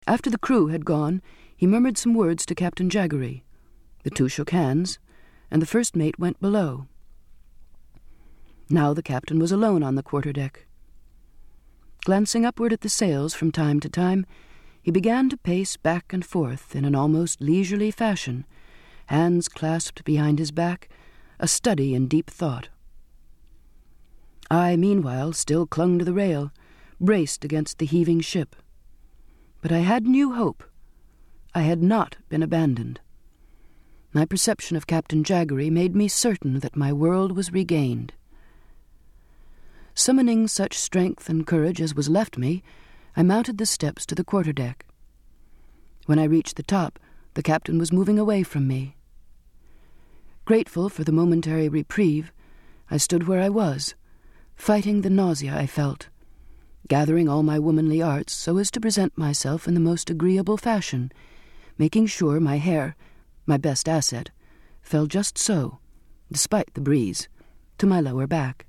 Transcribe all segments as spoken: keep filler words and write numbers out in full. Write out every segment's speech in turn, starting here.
After the crew had gone, he murmured some words to Captain Jaggery. The two shook hands, and the first mate went below. Now the captain was alone on the quarter-deck. Glancing upward at the sails from time to time, he began to pace back and forth in an almost leisurely fashion, hands clasped behind his back, a study in deep thought. I, meanwhile, still clung to the rail, braced against the heaving ship. But I had new hope. I had not been abandoned. My perception of Captain Jaggery made me certain that my world was regained. Summoning such strength and courage as was left me, I mounted the steps to the quarter-deck. When I reached the top, the captain was moving away from me. Grateful for the momentary reprieve, I stood where I was, fighting the nausea I felt, gathering all my womanly arts so as to present myself in the most agreeable fashion, making sure my hair, my best asset, fell just so, despite the breeze, to my lower back.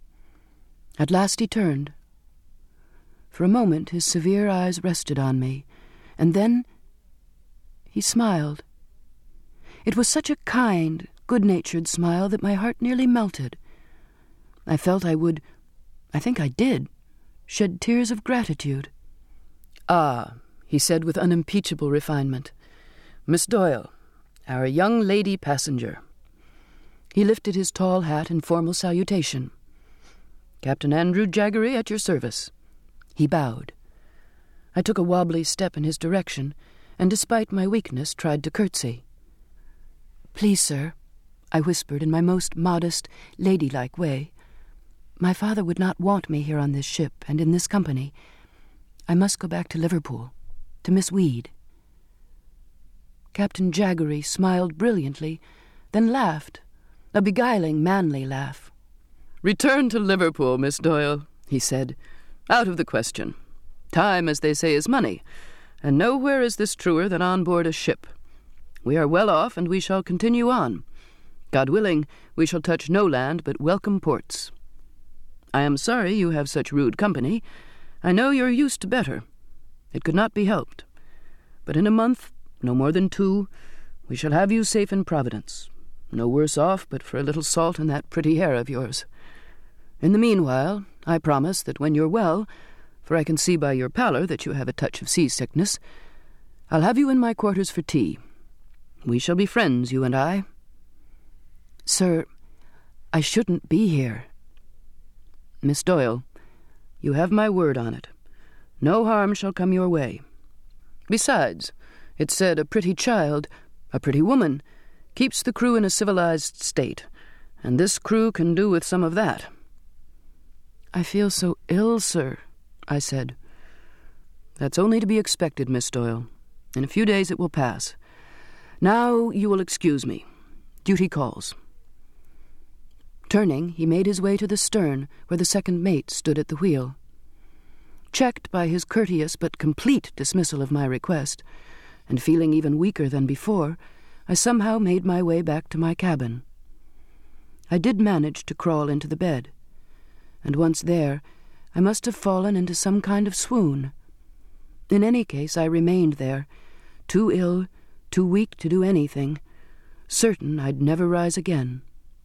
At last he turned. For a moment his severe eyes rested on me, and then he smiled. It was such a kind, good-natured smile that my heart nearly melted. I felt I would, I think I did, shed tears of gratitude. "Ah," he said with unimpeachable refinement, "Miss Doyle, our young lady passenger." He lifted his tall hat in formal salutation. "Captain Andrew Jaggery at your service." He bowed. I took a wobbly step in his direction, and despite my weakness tried to curtsy. "Please, sir," I whispered in my most modest, ladylike way, "my father would not want me here on this ship and in this company. I must go back to Liverpool, to Miss Weed." Captain Jaggery smiled brilliantly, then laughed, a beguiling, manly laugh. "Return to Liverpool, Miss Doyle," he said. "Out of the question. Time, as they say, is money, and nowhere is this truer than on board a ship. We are well off, and we shall continue on. God willing, we shall touch no land but welcome ports. I am sorry you have such rude company. I know you're used to better. It could not be helped. But in a month, no more than two, we shall have you safe in Providence. No worse off but for a little salt in that pretty hair of yours. In the meanwhile, I promise that when you're well, for I can see by your pallor that you have a touch of seasickness, I'll have you in my quarters for tea. We shall be friends, you and I." "Sir, I shouldn't be here." "Miss Doyle, you have my word on it. No harm shall come your way. Besides, it's said a pretty child, a pretty woman, keeps the crew in a civilized state, and this crew can do with some of that." "I feel so ill, sir," I said. "That's only to be expected, Miss Doyle. In a few days it will pass. Now you will excuse me. Duty calls." Turning, he made his way to the stern, where the second mate stood at the wheel. Checked by his courteous but complete dismissal of my request, and feeling even weaker than before, I somehow made my way back to my cabin. I did manage to crawl into the bed, and once there, I must have fallen into some kind of swoon. In any case, I remained there, too ill, too weak to do anything, certain I'd never rise again.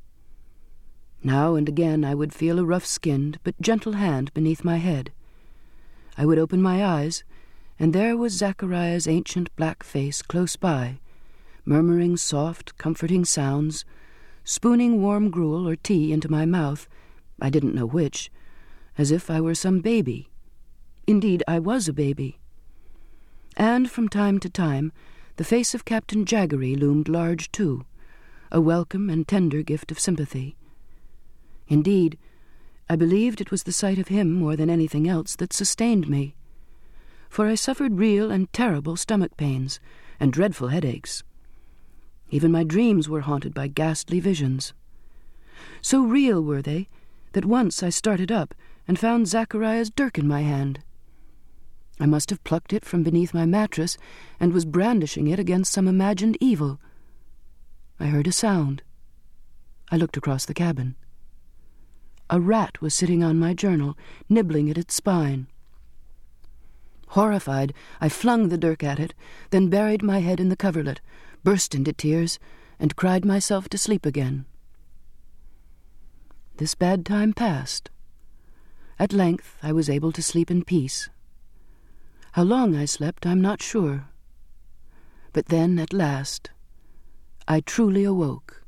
Now and again I would feel a rough-skinned but gentle hand beneath my head. I would open my eyes, and there was Zachariah's ancient black face close by, murmuring soft, comforting sounds, spooning warm gruel or tea into my mouth, I didn't know which, as if I were some baby. Indeed, I was a baby. And from time to time, the face of Captain Jaggery loomed large too, a welcome and tender gift of sympathy. Indeed, I believed it was the sight of him more than anything else that sustained me, for I suffered real and terrible stomach pains and dreadful headaches. Even my dreams were haunted by ghastly visions. So real were they that once I started up and found Zachariah's dirk in my hand. I must have plucked it from beneath my mattress and was brandishing it against some imagined evil. I heard a sound. I looked across the cabin. A rat was sitting on my journal, nibbling at its spine. Horrified, I flung the dirk at it, then buried my head in the coverlet, burst into tears, and cried myself to sleep again. This bad time passed. At length I was able to sleep in peace. How long I slept, I'm not sure. But then, at last, I truly awoke.